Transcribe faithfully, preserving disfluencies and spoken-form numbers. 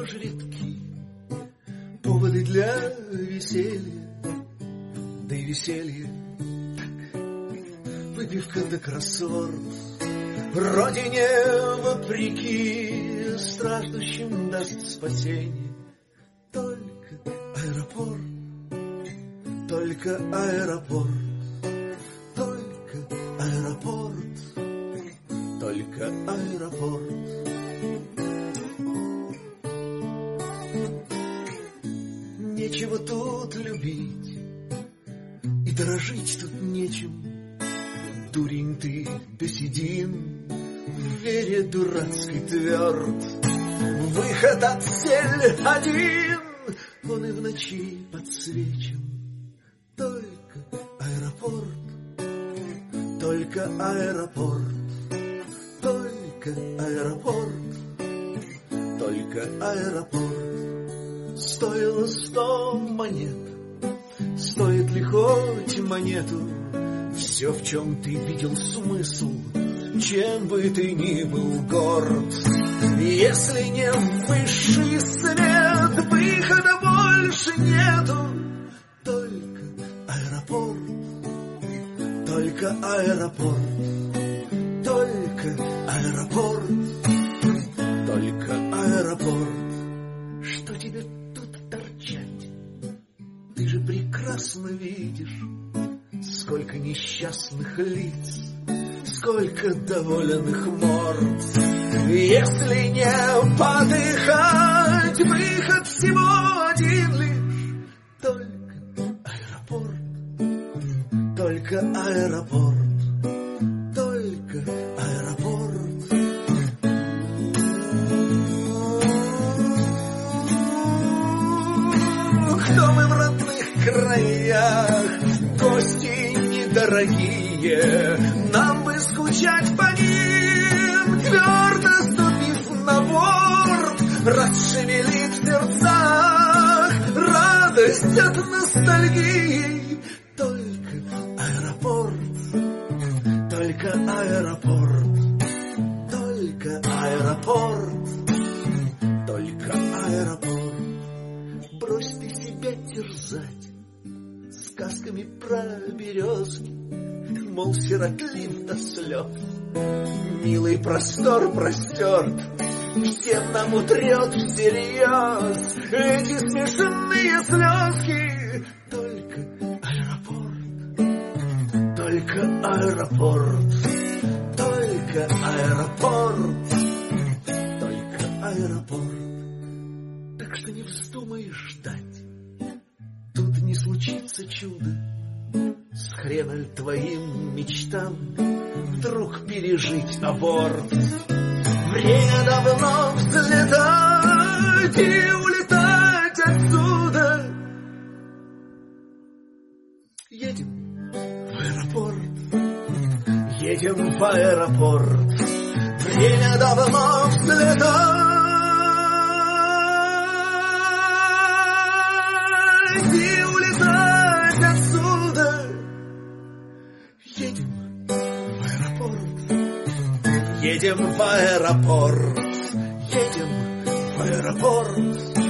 сплошь редки поводы для веселья, да и веселье так, выпивка да кроссворд. Родине вопреки страждущим даст спасение только аэропорт, только аэропорт, только аэропорт, только аэропорт. Нечего тут любить, и дорожить тут нечем. Дурень ты да седин, в вере дурацкой тверд. Выход от цель один, он и в ночи подсвечен. Только аэропорт, только аэропорт, только аэропорт, только аэропорт. Стоило сто монет, стоит ли хоть монету? Все, в чем ты видел смысл, чем бы ты ни был горд. Если не высший свет, выхода больше нету. Только аэропорт, только аэропорт, только аэропорт, только аэропорт. Что тебе тут торчать? Ты же прекрасно видишь, сколько несчастных лиц, сколько довольных морд. Если не подыхать, выход всего один лишь. Только аэропорт, только аэропорт, только аэропорт. Кто мы в родных краях, гости недорогие, нам бы скучать по ним, твердо ступив на борт, расшевелить в сердцах радость от ностальгии. Только аэропорт, только аэропорт, только аэропорт, только аэропорт. Брось ты себя терзать сказками про березки, мол, сиротлив до слез. Милый простор простерт, всем нам утрет всерьез эти смешанные слезки. Только аэропорт, только аэропорт, только аэропорт, только аэропорт. Так что не вздумай ждать, тут не случится чудо. С хрена твоим мечтам вдруг пережить аборт. Время давно взлетать и улетать отсюда. Едем в аэропорт, едем в аэропорт. Время давно взлетать и улетать отсюда. Едем в аэропорт, едем в аэропорт, едем в аэропорт.